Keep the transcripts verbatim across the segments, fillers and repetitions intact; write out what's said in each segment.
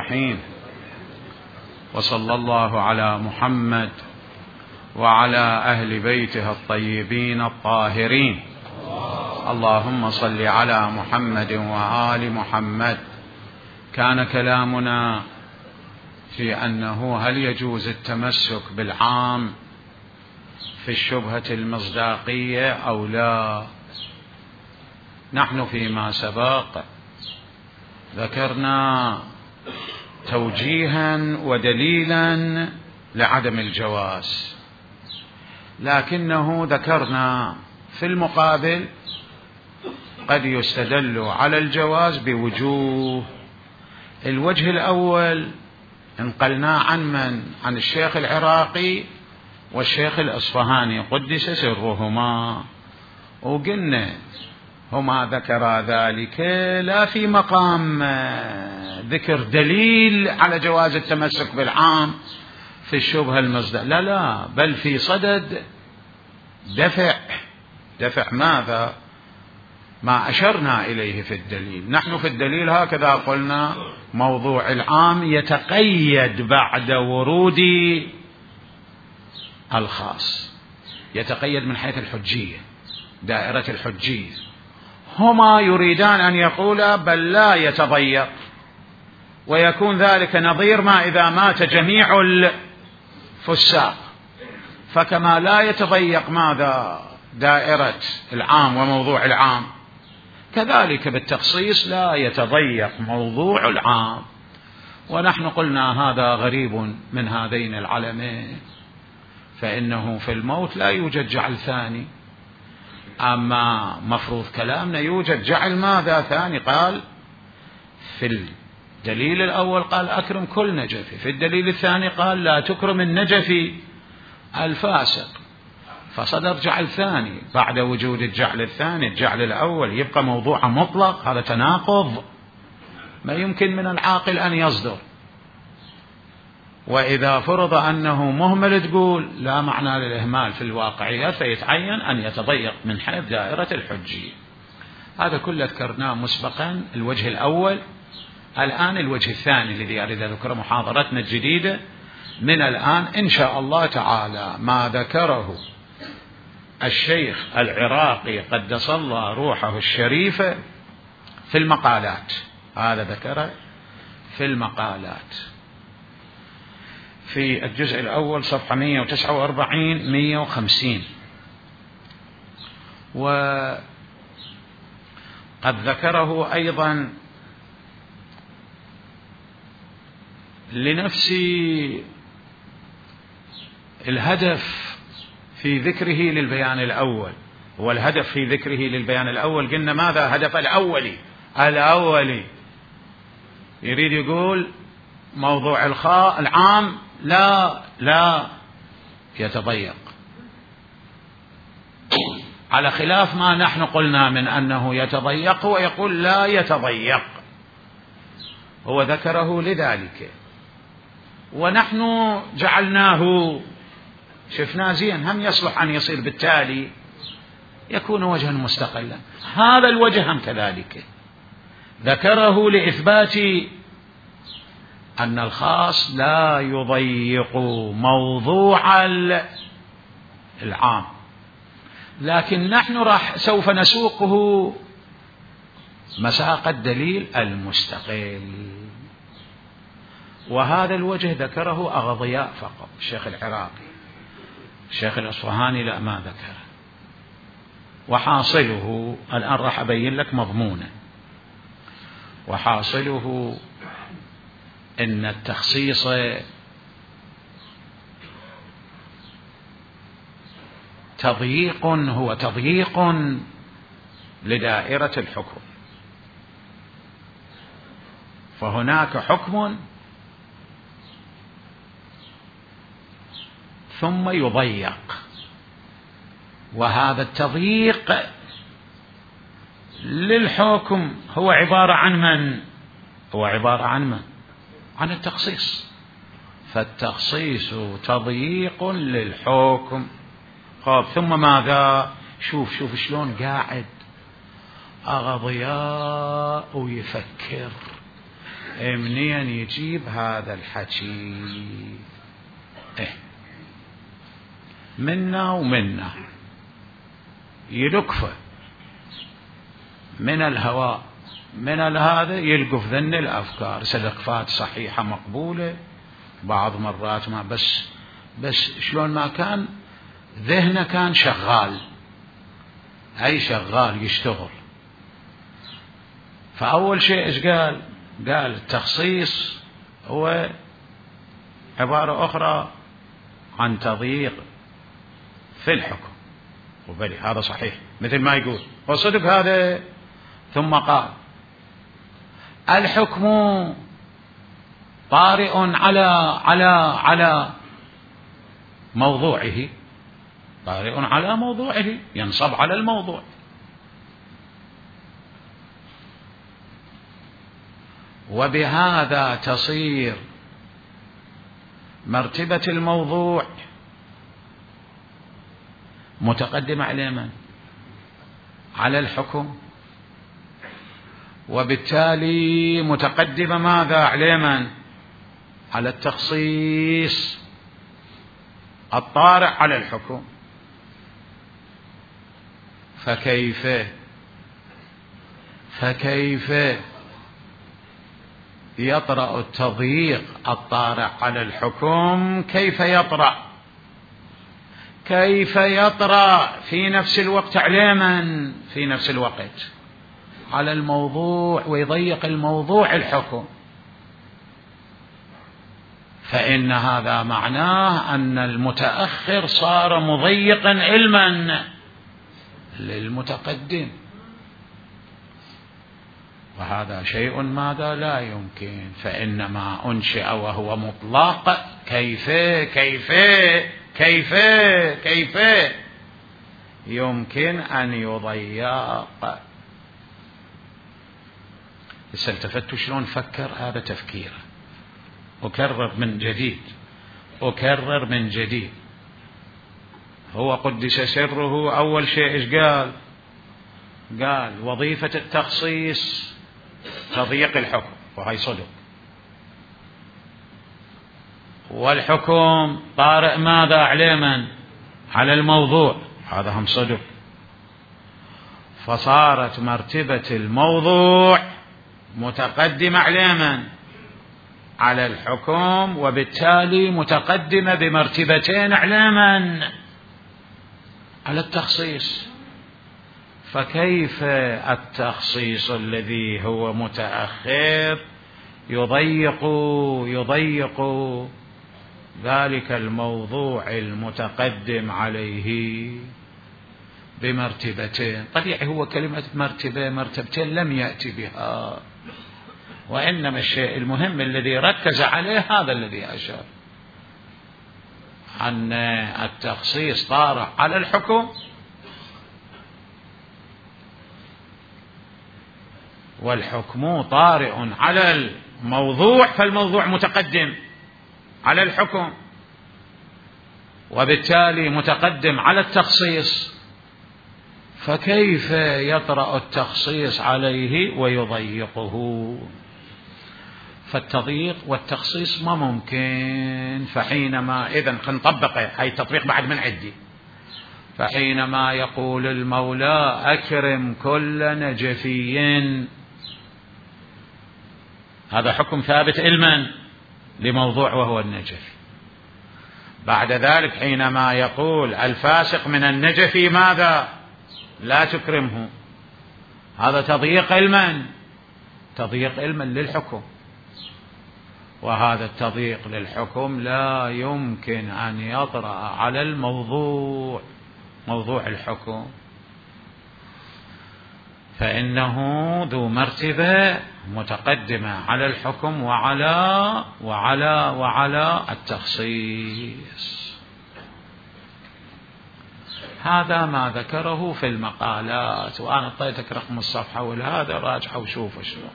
الرحيم، وصلى الله على محمد وعلى أهل بيته الطيبين الطاهرين. اللهم صل على محمد وآل محمد. كان كلامنا في أنه هل يجوز التمسك بالعام في الشبهة المصداقية أو لا. نحن فيما سبق ذكرنا توجيها ودليلا لعدم الجواز، لكنه ذكرنا في المقابل قد يستدل على الجواز بوجوه. الوجه الأول انقلنا عن من؟ عن الشيخ العراقي والشيخ الأصفهاني قدس سرهما، وقلنا هما ذكرا ذلك لا في مقام ذكر دليل على جواز التمسك بالعام في الشبهة المصداقية، لا لا، بل في صدد دفع دفع ماذا؟ ما أشرنا إليه في الدليل. نحن في الدليل هكذا قلنا موضوع العام يتقيد بعد ورود الخاص، يتقيد من حيث الحجية، دائرة الحجية. هما يريدان أن يقولا بل لا يتضيق، ويكون ذلك نظير ما إذا مات جميع الفساق، فكما لا يتضيق ماذا؟ دائرة العام وموضوع العام، كذلك بالتخصيص لا يتضيق موضوع العام. ونحن قلنا هذا غريب من هذين العلمين، فإنه في الموت لا يوجد جعل ثاني، أما مفروض كلامنا يوجد جعل ماذا ثاني؟ قال في الدليل الأول قال أكرم كل نجفي، في الدليل الثاني قال لا تكرم النجفي الفاسق، فصدر جعل ثاني بعد وجود الجعل الثاني. الجعل الأول يبقى موضوع مطلق، هذا تناقض ما يمكن من العاقل أن يصدر. وإذا فرض أنه مهمل تقول لا معنى للإهمال في الواقعيات، فيتعين أن يتضيق من حيث دائرة الحجية. هذا كله ذكرناه مسبقا، الوجه الأول. الآن الوجه الثاني الذي أريد أذكر محاضرتنا الجديدة من الآن إن شاء الله تعالى، ما ذكره الشيخ العراقي قدس الله روحه الشريفة في المقالات. هذا ذكره في المقالات في الجزء الأول صفحة مئة وتسعة وأربعين مئة وخمسين، وقد ذكره أيضا لنفس الهدف في ذكره للبيان الأول. والهدف في ذكره للبيان الأول قلنا ماذا؟ هدف الأولي الأولي يريد يقول موضوع الخاء العام لا لا يتضيق، على خلاف ما نحن قلنا من أنه يتضيق، هو يقول لا يتضيق، هو ذكره لذلك، ونحن جعلناه شفناه زين، هم يصلح أن يصير بالتالي يكون وجها مستقلا. هذا الوجه هم كذلك ذكره لإثبات أن الخاص لا يضيق موضوع العام، لكن نحن راح سوف نسوقه مساق الدليل المستقل. وهذا الوجه ذكره أغضياء فقط، الشيخ العراقي، الشيخ الأصفهاني لا ما ذكره. وحاصله الآن راح أبين لك مضمونه، وحاصله إن التخصيص تضييق، هو تضييق لدائرة الحكم، فهناك حكم ثم يضيق، وهذا التضييق للحكم هو عبارة عن من؟ هو عبارة عن من؟ عن التخصيص. فالتخصيص تضييق للحكم. خب ثم ماذا؟ شوف شوف شلون قاعد أغضياء ويفكر، منين يجيب هذا الحكي؟ إيه منا ومنا يلقفه من الهواء من هذا يلقف ذن الأفكار، سلقفات صحيحة مقبولة بعض مرات ما بس بس شلون ما كان ذهنه كان شغال، أي شغال يشتغل. فأول شيء إيش قال؟ قال التخصيص هو عبارة أخرى عن تضييق في الحكم، وبلي هذا صحيح مثل ما يقول وصدق هذا. ثم قال الحكم طارئ على على على موضوعه، طارئ على موضوعه، ينصب على الموضوع. وبهذا تصير مرتبة الموضوع متقدمة على من؟ على الحكم، وبالتالي متقدمة ماذا على من؟ على التخصيص الطارئ على الحكم. فكيف فكيف يطرأ التضييق الطارئ على الحكم؟ كيف يطرأ كيف يطرأ في نفس الوقت على من؟ في نفس الوقت على الموضوع، ويضيق الموضوع الحكم. فإن هذا معناه أن المتأخر صار مضيقا علما للمتقدم، وهذا شيء ماذا لا يمكن. فإنما أنشئ وهو مطلق، كيف كيف كيف كيف يمكن أن يضيق؟ بس التفتوا شلون فكر، هذا تفكيره. أكرر من جديد أكرر من جديد هو قدس سره أول شيء إيش قال؟ قال وظيفة التخصيص تضييق الحكم، وهي صدق. والحكم طارئ ماذا على من؟ على الموضوع، هذا هم صدق. فصارت مرتبة الموضوع متقدمة على من؟ على الحكم، وبالتالي متقدمة بمرتبتين على من؟ على التخصيص. فكيف التخصيص الذي هو متأخر يضيق يضيق ذلك الموضوع المتقدم عليه بمرتبتين؟ طبيعي هو كلمة مرتبة مرتبتين لم يأتي بها، وإنما الشيء المهم الذي ركز عليه هذا الذي أشار، أن التخصيص طارئ على الحكم، والحكم طارئ على الموضوع، فالموضوع متقدم على الحكم، وبالتالي متقدم على التخصيص. فكيف يطرأ التخصيص عليه ويضيقه؟ فالتضييق والتخصيص ما ممكن. فحينما إذن نطبقه، هاي التطبيق بعد من عندي. فحينما يقول المولى أكرم كل نجفي، هذا حكم ثابت علما لموضوع وهو النجف. بعد ذلك حينما يقول الفاسق من النجفي ماذا؟ لا تكرمه، هذا تضييق علما تضييق علما للحكم، وهذا التضييق للحكم لا يمكن أن يطرأ على الموضوع موضوع الحكم، فإنه ذو مرتبة متقدمة على الحكم وعلى وعلى وعلى التخصيص. هذا ما ذكره في المقالات، وأنا أعطيتك رقم الصفحة والهذا راجعه وشوف شنو.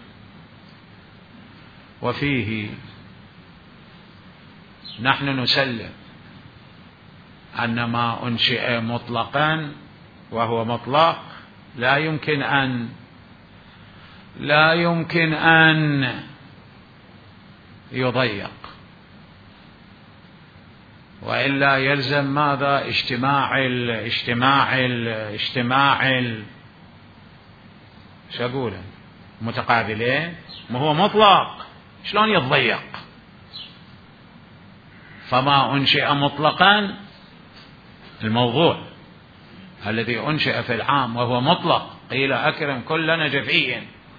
وفيه نحن نسلم أن ما أنشئ مطلقا وهو مطلق لا يمكن أن لا يمكن أن يضيق، وإلا يلزم ماذا؟ اجتماع ال اجتماع ال اجتماع ال شو أقوله متقابلين، ما هو مطلق شلون يتضيق؟ فما أنشئ مطلقا الموضوع الذي أنشئ في العام وهو مطلق، قيل أكرم كل نجفي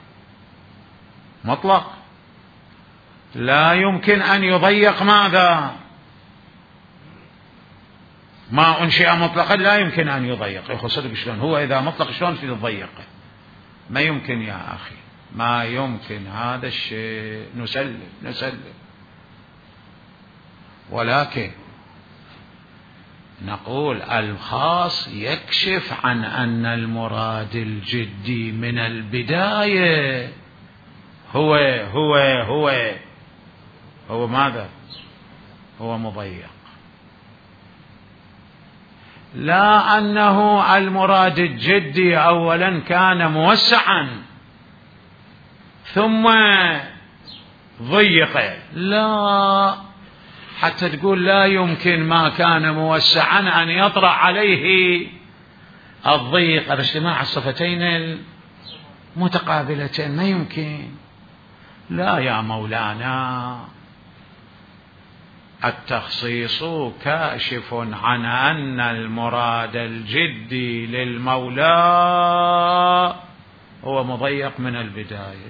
مطلق، لا يمكن أن يضيق ماذا؟ ما أنشئ مطلقا لا يمكن أن يضيق. يا أخي صدق شلون هو إذا مطلق شلون في يضيق؟ ما يمكن يا أخي، ما يمكن هذا الشيء. نسلم نسلم، ولكن نقول الخاص يكشف عن أن المراد الجدي من البداية هو هو هو هو ماذا؟ هو مضيق، لا أنه المراد الجدي أولا كان موسعا ثم ضيق، لا، حتى تقول لا يمكن ما كان موسعا أن يطرأ عليه الضيق. هذا اجتماع الصفتين المتقابلتين، ما يمكن. لا يا مولانا، التخصيص كاشف عن أن المراد الجدي للمولى هو مضيق من البداية،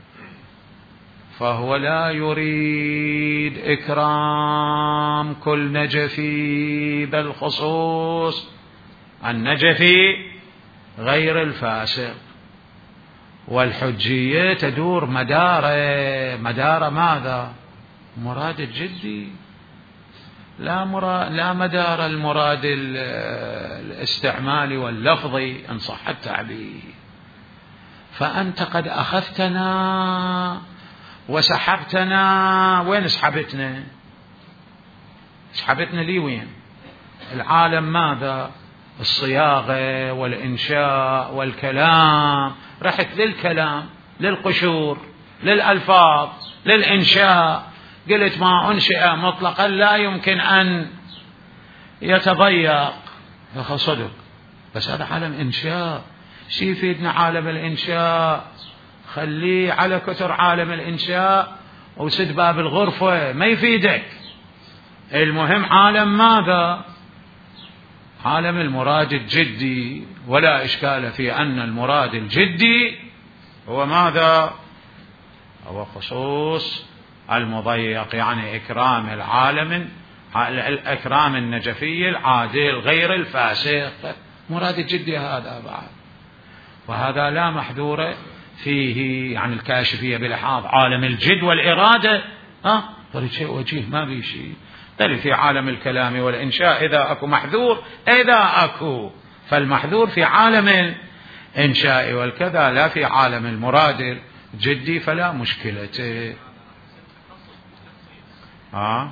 فهو لا يريد إكرام كل نجفي، بل خصوص النجفي غير الفاسق. والحجية تدور مدار مدار ماذا؟ مراد الجدي، لا مراد لا مدار المراد الاستعمالي واللفظي إن صح التعبير. فأنت قد أخذتنا وسحبتنا، وين سحبتنا؟ سحبتنا لي وين؟ العالم ماذا؟ الصياغة والإنشاء والكلام، رحت للكلام، للقشور، للألفاظ، للإنشاء، قلت ما أنشئ مطلقا لا يمكن أن يتضيق. يا أخي صدق، بس هذا عالم إنشاء، شي يفيدنا عالم الإنشاء؟ خليه على كثر عالم الإنشاء وسد باب الغرفة، ما يفيدك. المهم عالم ماذا؟ عالم المراد الجدي، ولا إشكال في أن المراد الجدي هو ماذا؟ هو خصوص المضيق، يعني إكرام العالم، الإكرام النجفي العادل غير الفاسق، مراد الجدي هذا بعد. وهذا لا محذور فيه، يعني الكاشفية بلحاظ عالم الجد والإرادة، ها طريق شيء وجيه ما بي شيء. طريق في عالم الكلام والإنشاء إذا أكو محذور، إذا أكو فالمحذور في عالم الإنشاء والكذا، لا في عالم المراد الجدي، فلا مشكلة. ها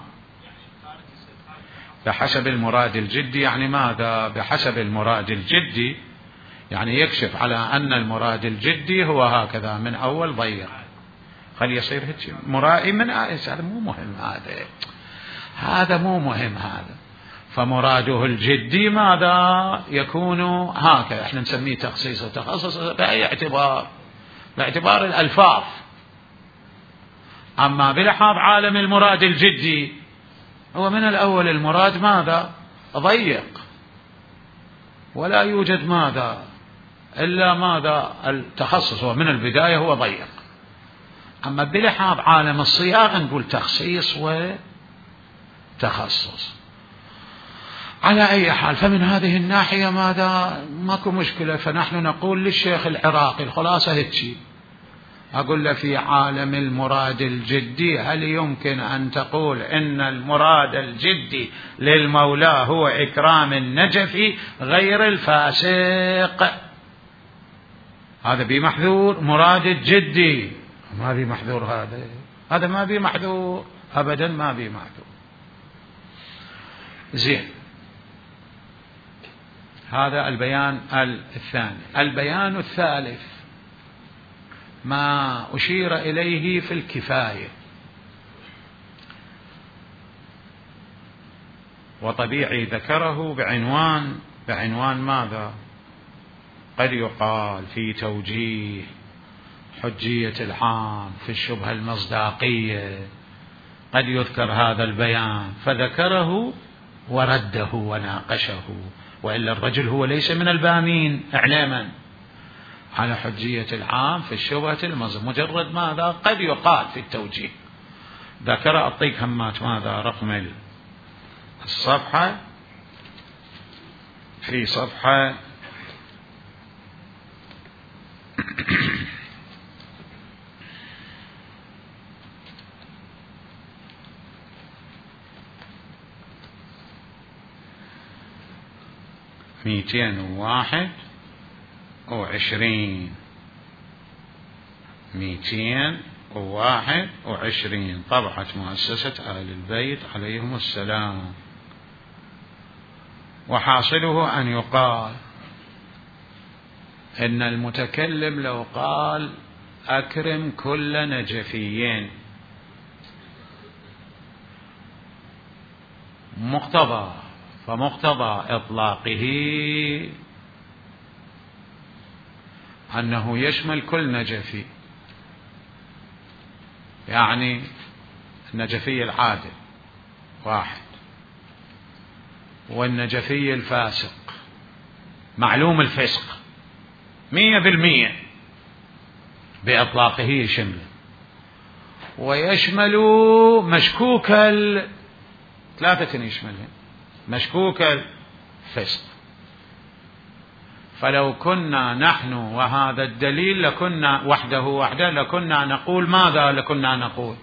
بحسب المراد الجدي يعني ماذا؟ بحسب المراد الجدي يعني يكشف على أن المراد الجدي هو هكذا من أول ضيق، خل يصير هيك مرائي من آئس. هذا مو مهم، هذا هذا مو مهم هذا. فمراده الجدي ماذا؟ يكون هكذا، احنا نسميه تخصيص وتخصص بأي اعتبار؟ باعتبار الألفاظ. أما بلحاظ عالم المراد الجدي هو من الأول المراد ماذا؟ ضيق، ولا يوجد ماذا إلا ماذا؟ التخصص، هو من البداية هو ضيق. أما بلحاظ عالم الصياغة نقول تخصيص وتخصص. على أي حال، فمن هذه الناحية ماذا؟ ماكو مشكلة. فنحن نقول للشيخ العراقي الخلاصة هيك، أقول له في عالم المراد الجدي هل يمكن أن تقول إن المراد الجدي للمولى هو إكرام النجفي غير الفاسق؟ هذا بمحذور مراد الجدي، ما بي محذور، هذا هذا ما بي محذور أبدا، ما بي محذور. زين، هذا البيان الثاني. البيان الثالث ما أشير إليه في الكفاية. وطبيعي ذكره بعنوان بعنوان ماذا؟ قد يقال في توجيه حجية العام في الشبهة المصداقية قد يذكر هذا البيان، فذكره ورده وناقشه، وإلا الرجل هو ليس من البامين إعلاما على حجية العام في الشبهة المصداقية، مجرد ماذا قد يقال في التوجيه. ذكر أعطيك همات ماذا رقم الصفحة، في صفحة مئتين وواحد وعشرين مئتين وواحد وعشرين طبعة مؤسسة آل البيت عليهم السلام. وحاصله أن يقال إن المتكلم لو قال أكرم كل نجفيين مقتضى، فمقتضى إطلاقه أنه يشمل كل نجفي، يعني النجفي العادل واحد، والنجفي الفاسق معلوم الفسق مية بالمية بإطلاقه يشمل، ويشمل مشكوك ال... ثلاثة يشملهم مشكوك الفسق. فلو كنا نحن وهذا الدليل لكنا وحده وحده لكنا نقول ماذا؟ لكنا نقول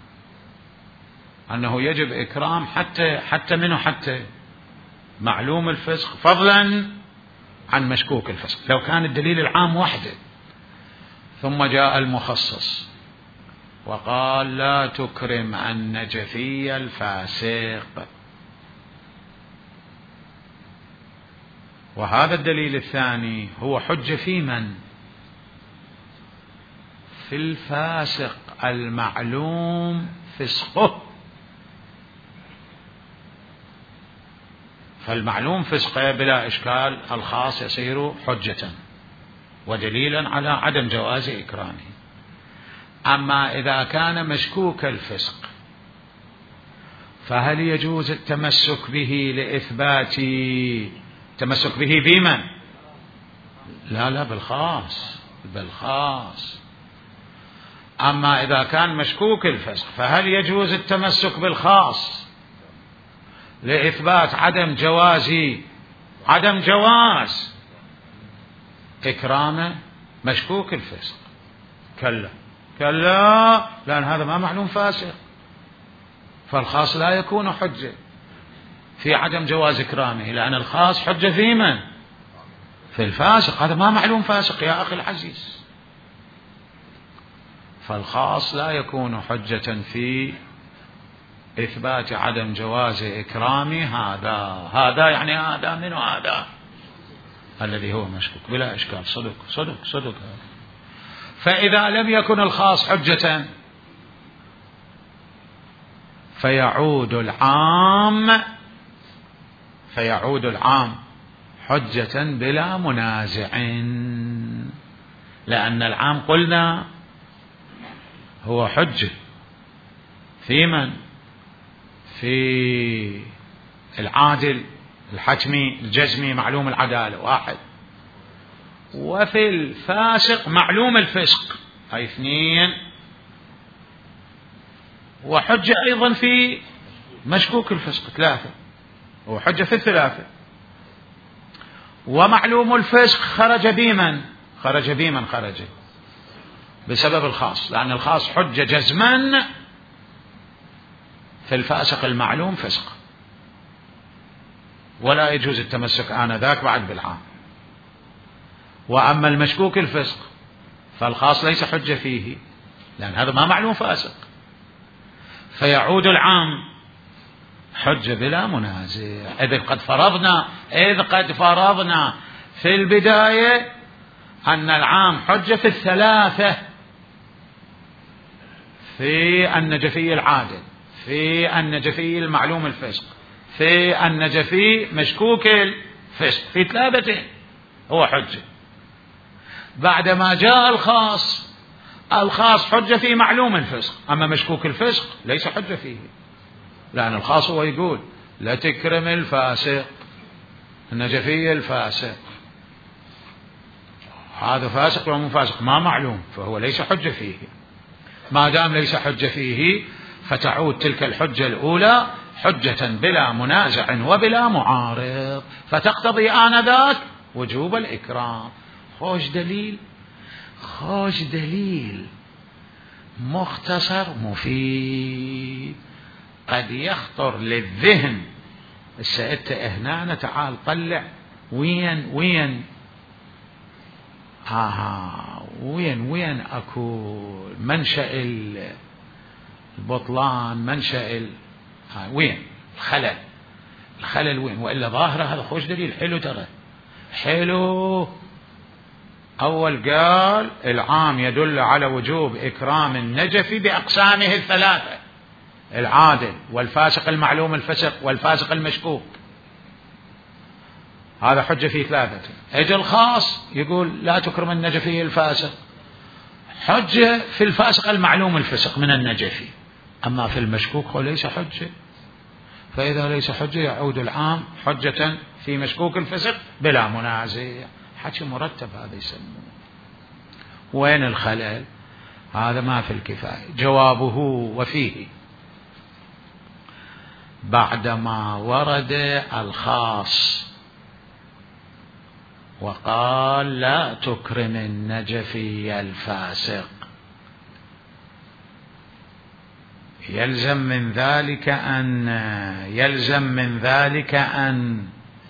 أنه يجب إكرام حتى حتى منه حتى معلوم الفسق فضلا عن مشكوك الفسق، لو كان الدليل العام وحده. ثم جاء المخصص وقال لا تكرم النجفي الفاسق، وهذا الدليل الثاني هو حجة في من؟ في الفاسق المعلوم فسقه، فالمعلوم فسقه بلا إشكال الخاص يصير حجة ودليلا على عدم جواز إكرامه. أما إذا كان مشكوك الفسق فهل يجوز التمسك به لإثبات التمسك به بمن؟ لا لا بالخاص بالخاص. أما إذا كان مشكوك الفسق فهل يجوز التمسك بالخاص لإثبات عدم جواز عدم جواز إكرام مشكوك الفسق؟ كلا كلا، لأن هذا ما معلوم فاسق، فالخاص لا يكون حجة في عدم جواز إكرامه، لأن الخاص حجة في من؟ في الفاسق، هذا ما معلوم فاسق يا أخي العزيز، فالخاص لا يكون حجة في إثبات عدم جواز إكرامه. هذا هذا يعني هذا من هذا الذي هو مشكوك بلا إشكال. صدق صدق صدق. فإذا لم يكن الخاص حجة فيعود العام فيعود العام حجة بلا منازع، لأن العام قلنا هو حجة في من؟ في العادل الحتمي الجزمي معلوم العدالة واحد، وفي الفاسق معلوم الفسق هاي اثنين، وحجة أيضا في مشكوك الفسق ثلاثة، وحجة في الثلاثة. ومعلوم الفسق خرج بمن؟ خرج بمن خرج بسبب الخاص، لأن الخاص حجة جزما في الفاسق المعلوم فسق، ولا يجوز التمسك آنذاك بعد بالعام. وأما المشكوك الفسق فالخاص ليس حجة فيه، لأن هذا ما معلوم فاسق، فيعود العام حجة بلا منازع. إذ قد فرضنا إذ قد فرضنا في البداية أن العام حجة في الثلاثة، في النجفي العادل، في النجفي المعلوم الفسق، في النجفي مشكوك الفسق، في ثلاثة هو حجة. بعدما جاء الخاص، الخاص حجة في معلوم الفسق، أما مشكوك الفسق ليس حجة فيه، لأن الخاص هو يقول لا تكرم الفاسق، النجفي الفاسق، هذا فاسق ومو فاسق ما معلوم، فهو ليس حجة فيه. ما دام ليس حجة فيه فتعود تلك الحجة الأولى حجة بلا منازع وبلا معارض، فتقتضي آنذاك وجوب الإكرام. خوش دليل، خوش دليل مختصر مفيد. قد يخطر للذهن السائد هنا تعال طلع وين وين آه وين وين أكو منشأ البطلان، منشأ ال... آه وين الخلل، الخلل وين؟ وإلا ظاهرة هذا خوش دليل حلو، ترى حلو. أول قال العام يدل على وجوب إكرام النجفي بأقسامه الثلاثة، العادل والفاسق المعلوم الفسق والفاسق المشكوك، هذا حجة في ثلاثة. اجى الخاص يقول لا تكرم النجفي الفاسق، حجة في الفاسق المعلوم الفسق من النجفي، أما في المشكوك هو ليس حجة. فإذا ليس حجة يعود العام حجة في مشكوك الفسق بلا منازع. حكي مرتب هذا يسمونه. وين الخلل؟ هذا ما في الكفاية. جوابه وفيه بعدما ورد الخاص وقال لا تكرم النجفي الفاسق، يلزم من ذلك أن يلزم من ذلك أن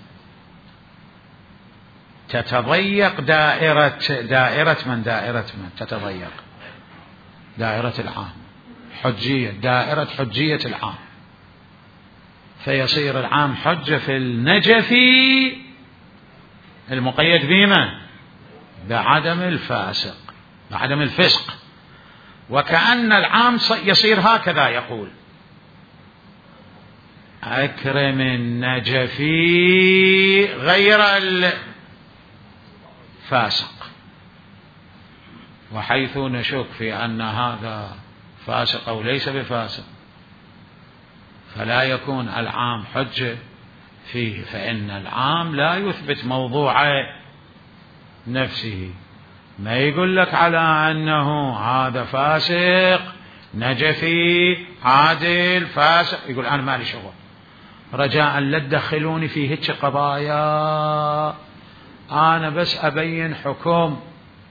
تتضيق دائرة دائرة من دائرة من تتضيق دائرة العام، حجية، دائرة حجية العام، فيصير العام حجة في النجفي المقيد بما بعدم الفاسق، بعدم الفسق. وكأن العام يصير هكذا، يقول أكرم النجفي غير الفاسق، وحيث نشك في أن هذا فاسق أو ليس بفاسق فلا يكون العام حجة فيه، فإن العام لا يثبت موضوع نفسه، ما يقول لك على أنه هذا فاسق نجفي عادل فاسق، يقول أنا مالي شغل، رجاء لا تدخلوني في هيك قضايا، أنا بس أبين حكم.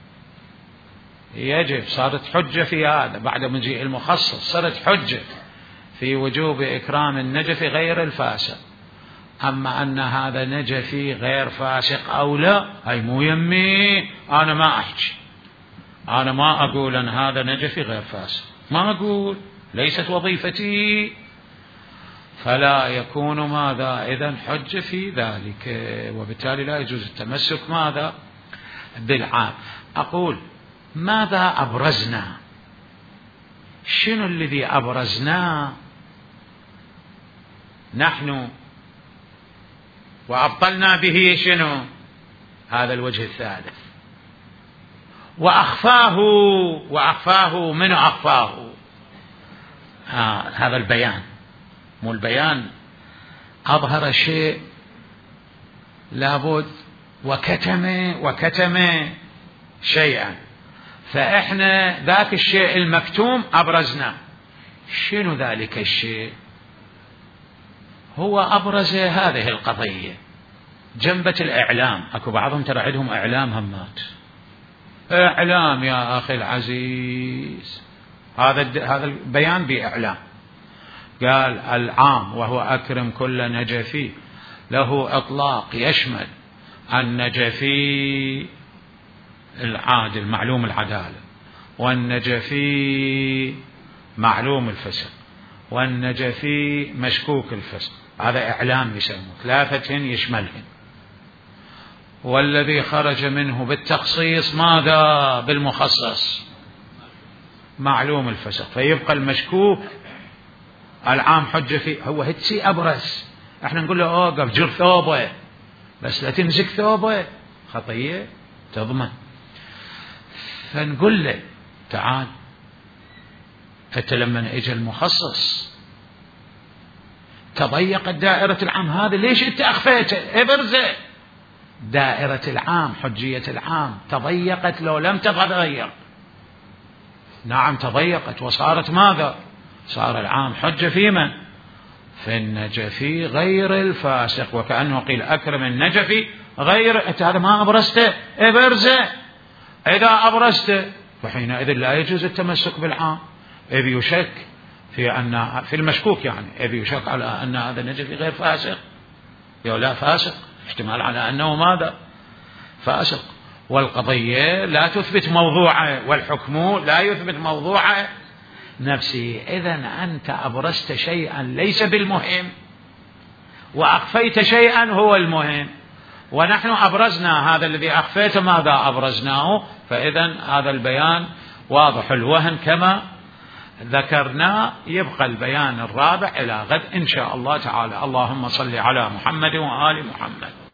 يجب صارت حجة في هذا بعد مجيء المخصص، صارت حجة في وجوب إكرام النجفي غير الفاسق. أما أن هذا نجفي غير فاسق أو لا، هاي مو يمي، أنا ما أحكي، أنا ما أقول أن هذا نجفي غير فاسق، ما أقول، ليست وظيفتي، فلا يكون ماذا إذن حجة في ذلك، وبالتالي لا يجوز التمسك ماذا بالعام. أقول ماذا أبرزنا؟ شنو الذي أبرزناه نحن وأبطلنا به؟ شنو هذا الوجه الثالث؟ وأخفاه وأخفاه من أخفاه؟ آه هذا البيان، مو البيان أظهر شيء لابد وكتم وكتم شيئا، فإحنا ذاك الشيء المكتوم أبرزنا. شنو ذلك الشيء؟ هو أبرز هذه القضية، جنبة الإعلام. أكو بعضهم ترى عندهم إعلام همات، إعلام يا أخي العزيز، هذا هذا البيان بإعلام. قال العام وهو أكرم كل نجفي له إطلاق يشمل النجفي العادل معلوم العدالة، والنجفي معلوم الفسق، والنجفي مشكوك الفسق. هذا إعلام يسموه، ثلاثة يشملهن. والذي خرج منه بالتخصيص ماذا بالمخصص؟ معلوم الفسق، فيبقى المشكوك العام حجة فيه. هو هتسي أبرز احنا نقول له اوقف جر ثوبه، بس لا تمسك ثوبه، خطية تضمن. فنقول له تعال، حتى لما اجى المخصص تضيقت دائرة العام، هذا ليش انت اخفيته؟ ابرزه. دائرة العام، حجية العام تضيقت لو لم تتغير. نعم تضيقت وصارت ماذا؟ صار العام حجة في من؟ في النجفي غير الفاسق، وكأنه قيل أكرم النجفي غير. أنت هذا ما أبرزته، ابرزه. إذا أبرزته فحينئذ لا يجوز التمسك بالعام، إذ يشك في أن في المشكوك، يعني إذ يشك على أن هذا النجفي غير فاسق، يو لا فاسق، احتمال على أنه ماذا؟ فاسق. والقضية لا تثبت موضوعه، والحكم لا يثبت موضوعه نفسه. إذن أنت أبرزت شيئا ليس بالمهم، وأخفيت شيئا هو المهم، ونحن أبرزنا هذا الذي أخفيته، ماذا أبرزناه؟ فإذن هذا البيان واضح الوهن كما ذكرنا. يبقى البيان الرابع إلى غد إن شاء الله تعالى. اللهم صل على محمد وآل محمد.